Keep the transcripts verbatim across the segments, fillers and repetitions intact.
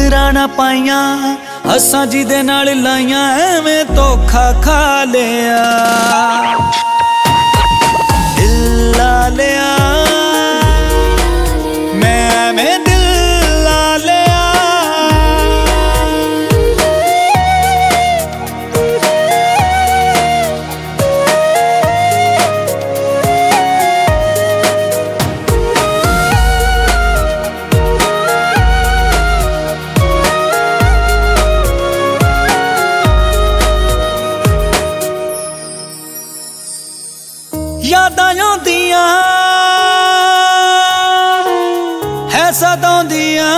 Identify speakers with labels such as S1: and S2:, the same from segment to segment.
S1: नजरां ना पाइयां असां जिदे नाल लाइयां एवें धोखा खा लिया। दिल ला लिया मैं एवें दिल ला लिया। यादां आउंदियां है सताउंदियां,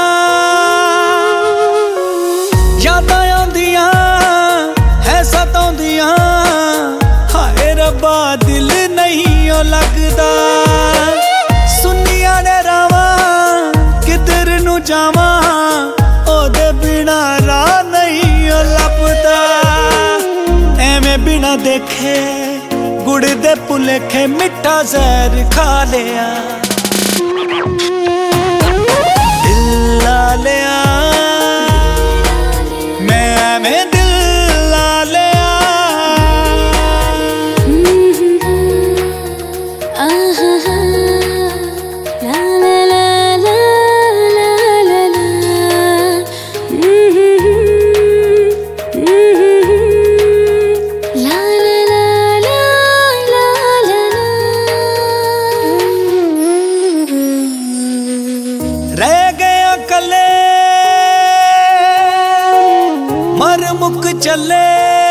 S1: यादां आउंदियां है सताउंदियां। हाय रब्बा दिल नहीं ओ लगदा, सुनिया ने रावां किधर नू जावां ओदे बिना राह नहीं ओ लभदा। एवें बिना देखे गुड़ दे भुलेखे मिठा जहर खा लिया। दिल ला लिया मैं एवें दिल ला लिया। रह गया कले मर मुक चले,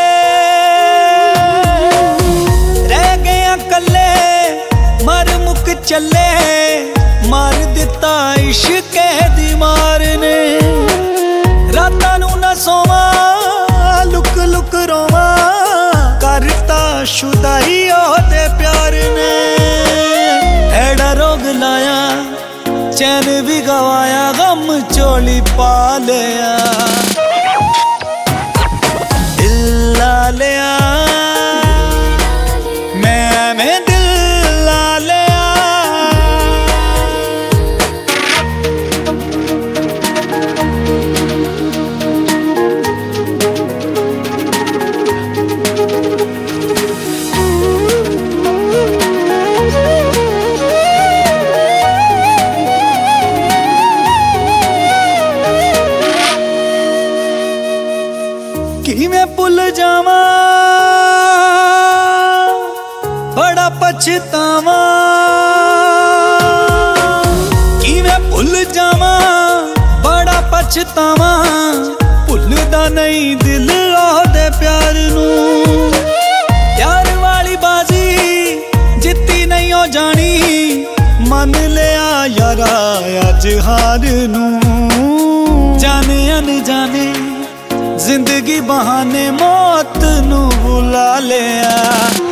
S1: रह गया कले मर मुक चले। मार दिता इश्क दी मार ने, रातां नू ना सोवां लुक लुक रोवां। करता शुदाई ओदे प्यार ने, एड़ा रोग लाया चैन भी गवाया गम चोली पा लिया। दिल ला लिया मैं एवें दिल ला लिया। किवें भुल जावां बड़ा पछतावां, किवें भुल जावां बड़ा पछतावां। भुलदा नहीं दिल ओदे प्यार नू, प्यार वाली बाजी जित्ती नहीं हो जानी। मन लिया यारा अज हार नू, जाने अनजाने जिंदगी बहाने मौत नू बुला लिया।